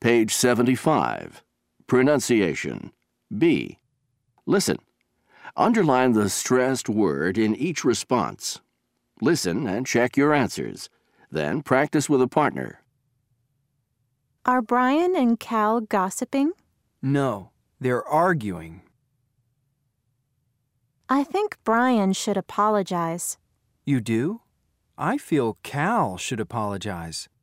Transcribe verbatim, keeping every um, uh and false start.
Page seventy-five. Pronunciation. B. Listen. Underline the stressed word in each response. Listen and check your answers. Then practice with a partner. Are Brian and Cal gossiping? No, they're arguing. I think Brian should apologize. You do? I feel Cal should apologize.